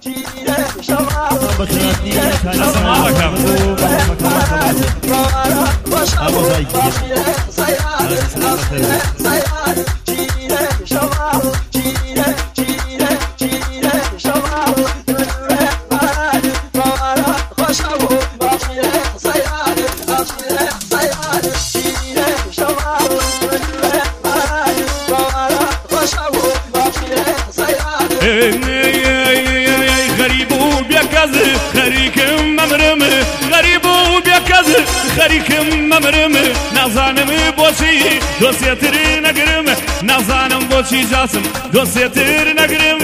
خەریکم مەمرم نازانم بۆچی دۆسێتر نەگرم نازانم بۆچی جاسم دۆسێتر نەگرم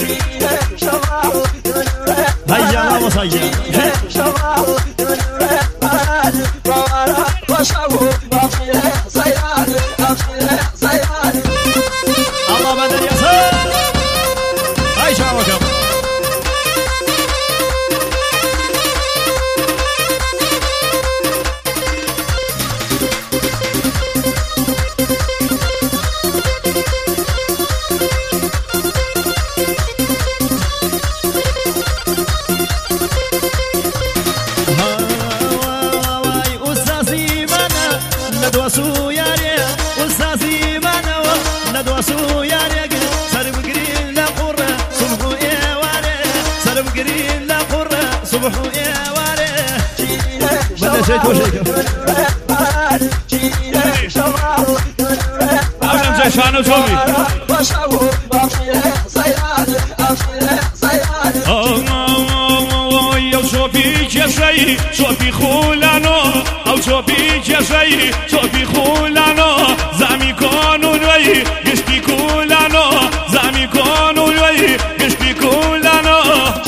هەیە وەسایە ئەڵڵا بەدەریاسە ئای چاوەکەم أبنم زي شانو تومي يو شوفيك يا شي شوفي خولانو أو شوفيك يا شي شوفي خولانو زامي كونو لوي قشتي كولانو زامي كونو لوي قشتي كولانو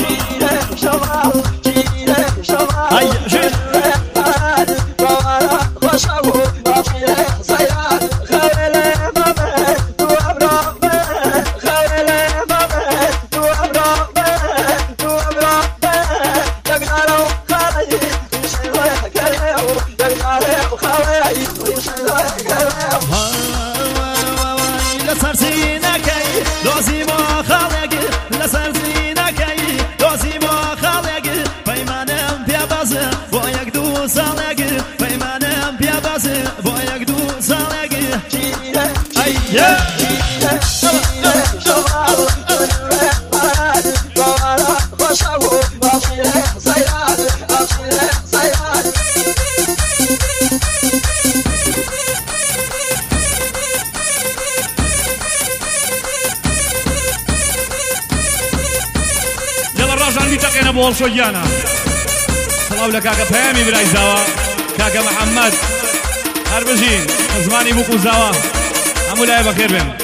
بول شويانا سلام لك كاكا بهامي براي زاوا كاكا محمد هربجين زماني بوكو زاوا عمو لاي بخير بهم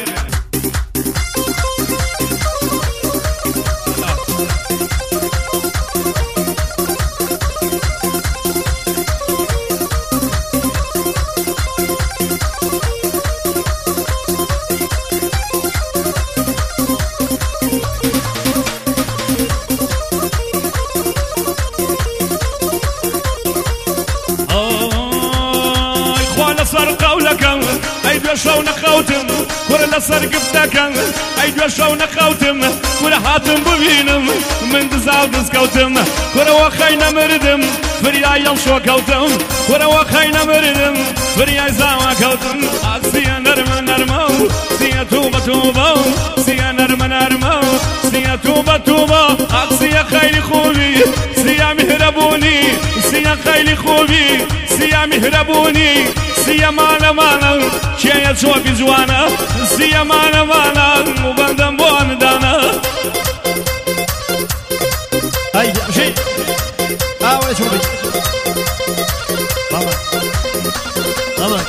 شو نخوتم كل سرقبتكم أيدوا شو نخوتم كل حاتم ببينم من دزاو دزكوتم كل وخينا مردم فرياي يلشو كوتم كل وخينا مردم فرياي زاوا كوتم أكسيا نرم نرمو سيا توبة توبة سيا نرم نرمو سيا توبة توبة أكسيا خيلي خوبي سيا مهربوني سيا خيلي خوبي سيا مهربوني سيا مانا مانا شيء شوفي جوانا سيا مانا مانا وبندم بون دانا أي شيء أول شوفي ماما ماما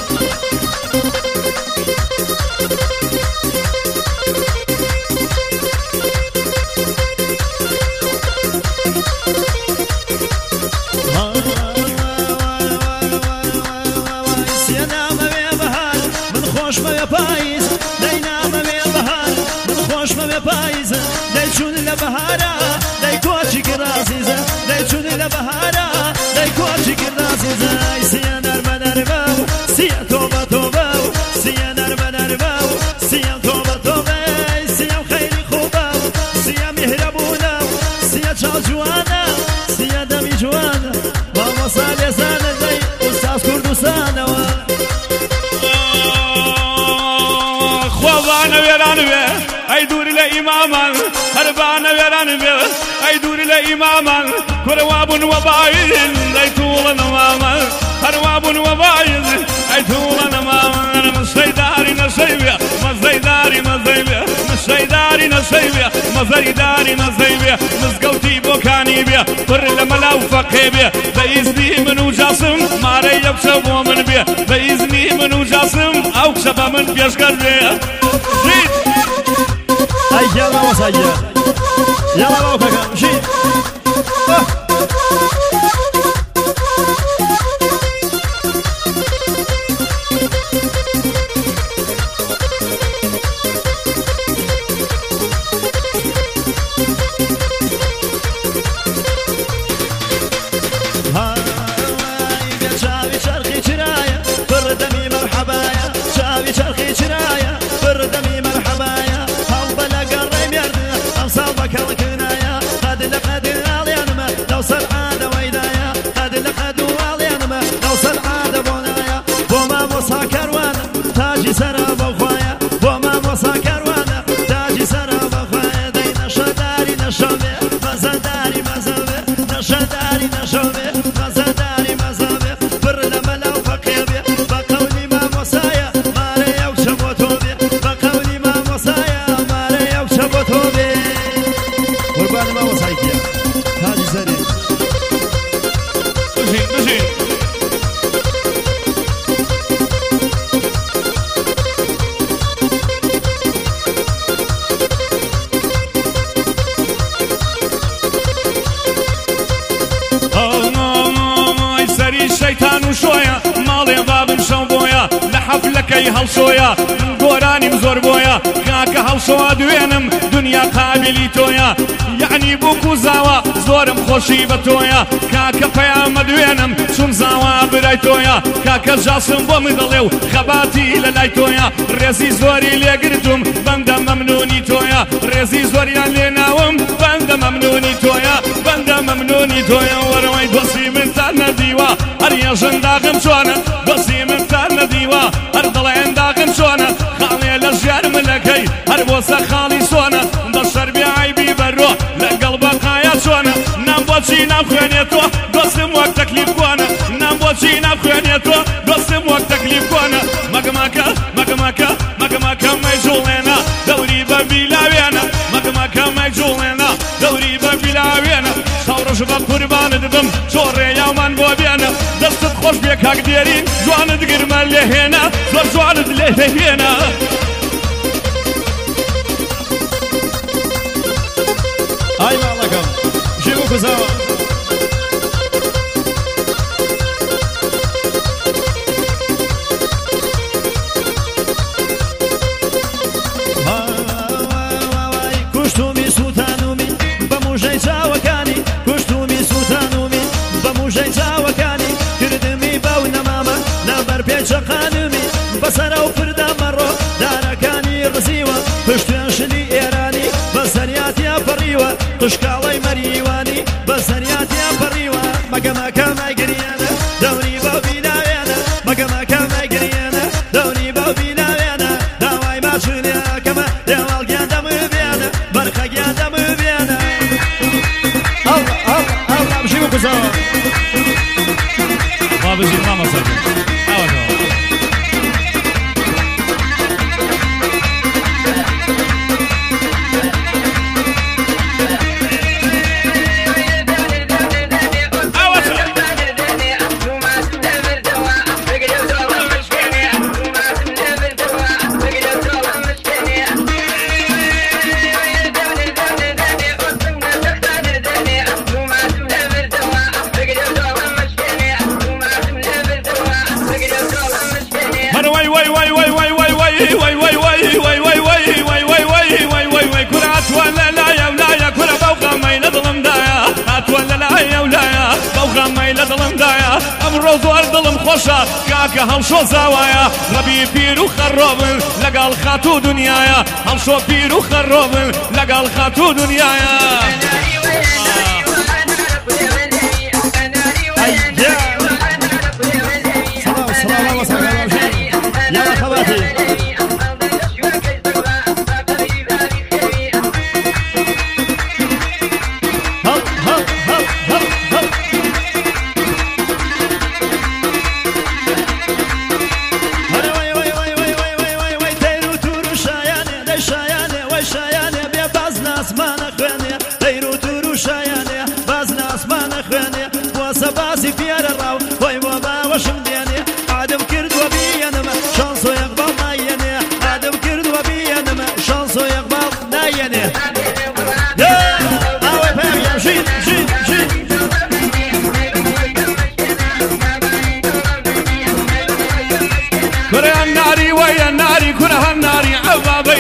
بهارا دای کوچی که رازیزه دای چونی لبهارا دای کوچی که رازیزه جوانا سيادة جوانا ماما صالي سانا زي أستاذ كردستان خوابانا ويران بي أي دور لإماما هربانا ويران بي أي دور لإماما كرواب وبايد أي طول نماما هرواب وبايد أي طول نماما مصيداري نصيبي مصيداري مصيبي مصيداري نصيبي مصيداري نصيبي مزقوتي بوكاني بي بر لملاو فقي بي بإذني منو جاسم ماري يبشبو من بي بإذني منو جاسم أو شبا من بيشكر بي جيد أي يلا وسايا يلا باوكا جيد حفلەکەی هەڵسۆیە گۆرانیم زۆر بۆیە کاکە هەڵسۆوە دوێنم دنیا قابلی تۆیە یعنی بووکو زاوە زۆرم خۆشی بە تۆیە کاکە پەیامە دوێنم چون زاوە برای تۆیە کاکە جاسم بۆ من دەڵێ و خەباتی لە لای تۆیە ڕێزی زۆری لێگرتم بەندە مەمنونی تۆیە ڕێزی زۆریان لێناوم بەندە مەمنونی تۆیە بەندە مەمنونی تۆیە وەرەوەی دۆستی من تا نەدیوە هەر یەژن داغم چۆنە دۆستی من تا نەدیوە هەر دڵێن داغم چۆنە خاڵێ لە ژیار ملەکەی هەر بۆسە خاڵی چۆنە بە شەربی عیبی بەرۆ لەگەڵ بەقایە چۆنە نام بۆچی نامخوێنێتەوە دۆستم وەک تەکلیف کۆنە نام بۆچی نامخوێنێتەوە دۆستم وەک تەکلیف کۆنە مەگمەکە مەگمەکە مەگمەکە مەیجوڵێنە دەوری بە بیلاوێنە مەگمەکە مەیجوڵێنە دەوری بە بیلاوێنە شەڕۆژ بە قوربانت بم چۆڕێ یامان بۆ بێنە دەستت خۆش بێ کاک دێرین جوانت گرمە لێهێنە زۆر جوانت لێهێنە ئای ماڵەکەم ژێ بۆ کوزاوە کوشتومی سووتانومی بە موژەی چاوەکانی کوشتومی سووتانومی بە موژەی چاوەکانی کردمی باو نەمامە لەبەر پێچەقانمی بەسەرە و فردا مەڕۆ دارەکانی ڕزیوە پشتیان شلی ئێرانی بە سەریاتیا پەڕیوە قشکاڵەی مەریوانی بە سەریاتیا پەڕیوە مەگەمەکە مایگریانە دەوری باو بیناوێنە مەگەمەکە مایگریانە دەوری باو بیناوێنە داوای ماچونیاکەمە دێواڵگیان دەمبێنە بەرخەگیان دەمبێنە ئەڵ بژی بۆ کوزاوە ما بژی مامەسەر ئەمڕۆ زۆر دڵم خۆشە کاکە هەڵشۆ زاوایە ڕەبی پیر و خەڕۆبن لەگەڵ خاتوو دنیایە هەڵشۆ پیر و خەڕۆبن لەگەڵ خاتوو دنیایە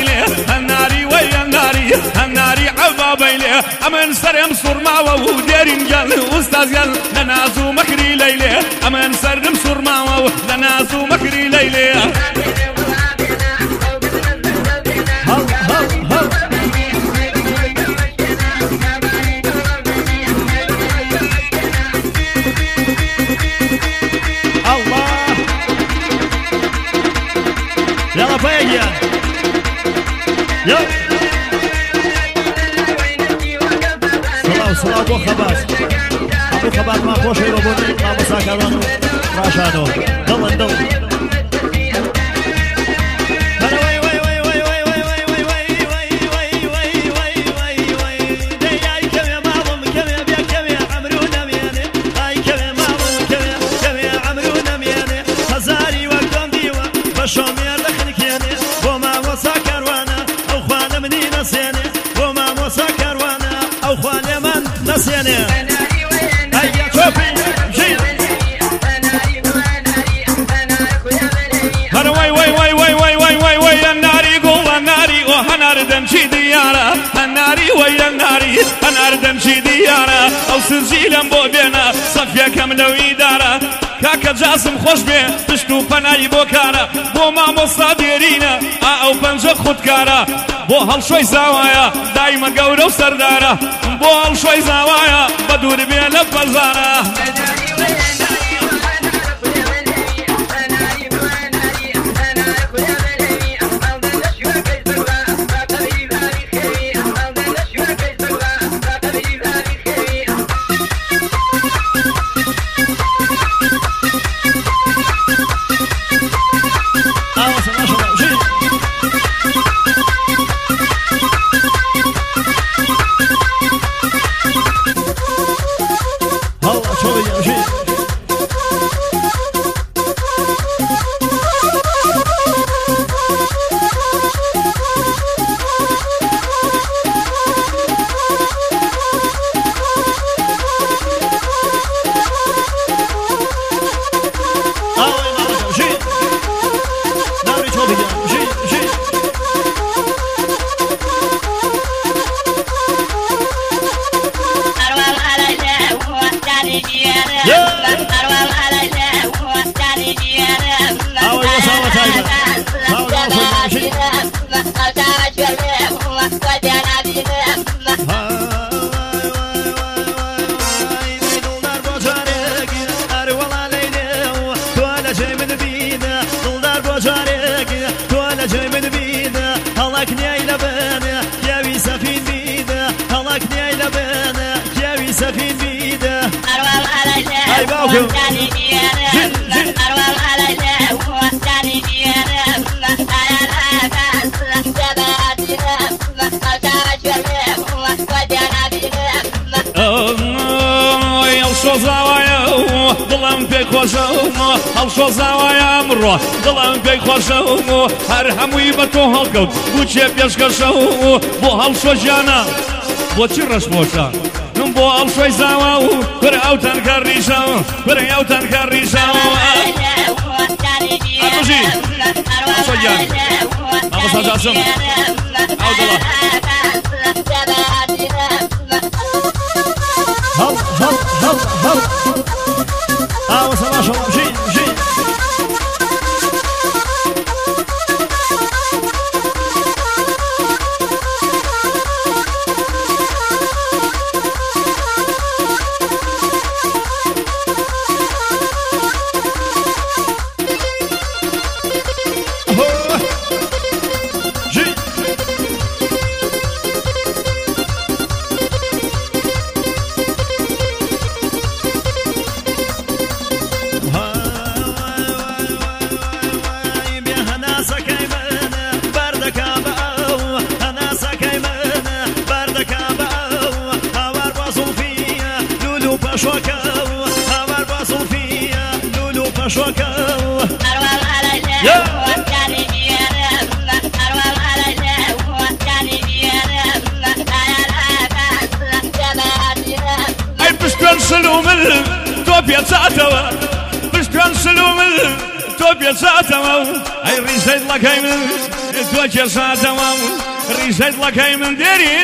بيلي الناري ويا الناري الناري عبا بيلي أمن سرم صرماوة وديرين جل أستاذ جل لنازو مكري ليلي أمن سرم صرماوة لنازو مكري ليلي يلا باقي يلا صلاة أبو خباز أبو خباز ما خوش يروبوني ما مساكرانو راشانو دل دمشي ديارة الناري ويا الناري أنا دمشي ديارة أو سجيلم بوبينا صفيا كاملة وإدارة كاكا جاسم خوش بي تشتو بناي بوكارا بو مامو صادرينا أو بنجا خودكارا بو هل شوي زوايا دايما قورة وسردارة بو هل شوي زوايا بدور بي لبزارة دڵم پێی خۆشەوە هەڵشۆ زاوایە ئەمڕۆ دڵم پێی خۆشەوە هەر هەمووی بە تۆ هەڵکەوت بچێ پێشکەشەوە بۆ هەڵشۆ ژیانە بۆچی ڕەشمۆشە من بۆ هەڵشۆی زاوا و پر ئەو تەنکە ڕیشەوە پر ئەو تەنکە ڕیشەوە ئەتوژی هەڵشۆ گیان مامۆستا جاسم ئەو دڵە هل وصل جي بشتوان سلومل توبيا ساتوا اي ريسيد لك تۆ کێشا دەوام ڕیژەی دڵەکەی من دێرین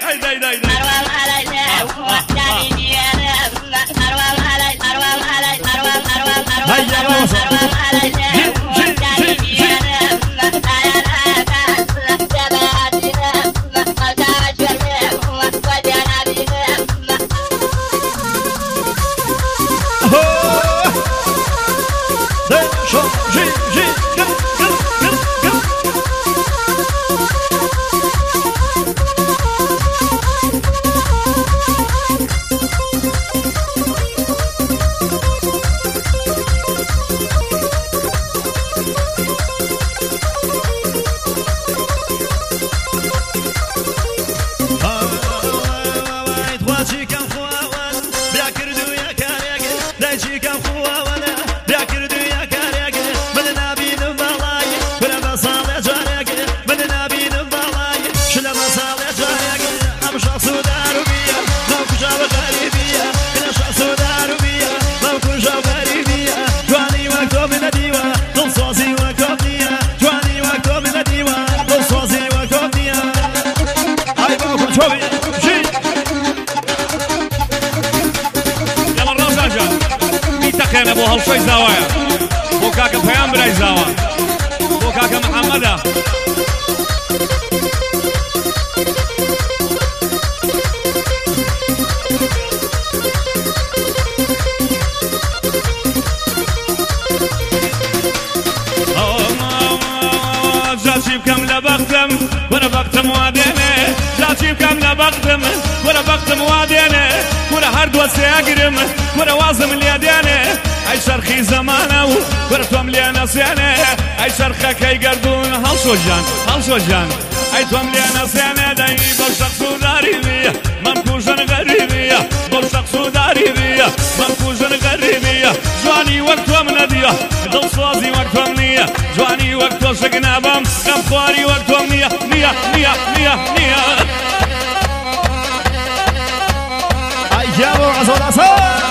أنا بو هالشوي زوايا بو كاكا بيان براي زوا بو كاكا محمدا جاتي بكم لبختم وانا بختم واديني جاتي بكم لبختم وانا بختم واديني وانا هرد وسيقرم وانا وازم اليديني اي شرخي زمانه وانا توم لي نسياني اي شرخك اي قردون هل جان اي توم لي نسياني داي بوشق سوداري بيا ممكوشن غريبية بوشق سوداري بيا ممكوشن غريبية جواني وقتو من نديه دل صوازي وقتو منيه جواني وقتو شقنابم غمخواري وقتو منيه نيه اي جابو عصر عصر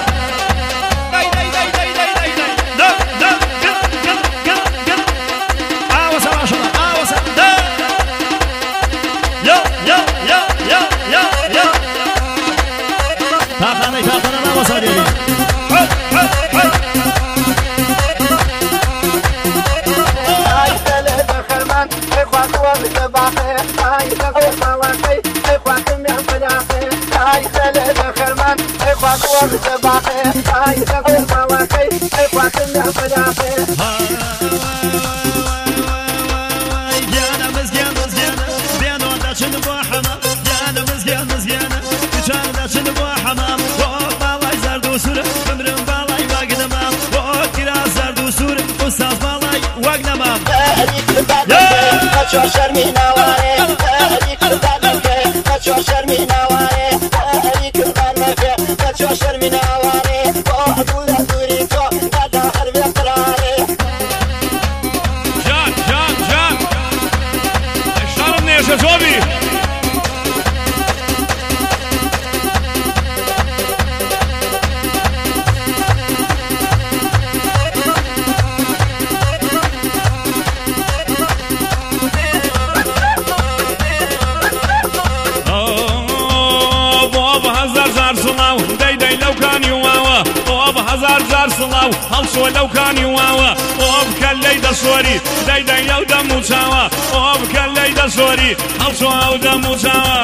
هەڵشۆ لەو کانی واوە ئۆ بکە لەی دەسۆری دەیدەی لەو دەم و چاوە ئۆ بکە لەی دەسۆری هەڵشۆ ئەو دەم و چاوە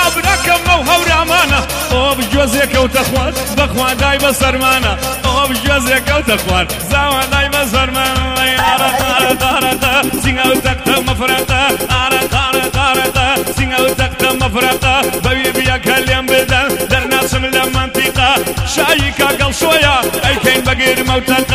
براکەمە و هەورامانە ئەوە بجوێزێکەوتە خوارد بەخوا دای بە سەرمانە ئەوە بجوێزێکەوتە خوارد زاوە دای بە سەرمانە ئارە تارە تارەتە سینگە و تەکتە مەفرەتە ئارە تارە تارەتە سینگە و تەکتە مەفرەتە بەوی بیەکە لێم بدەن دەرناچم لە منتیقە شایی کاگەڵ شۆیە ئەیکەین بەگیر مەوتەن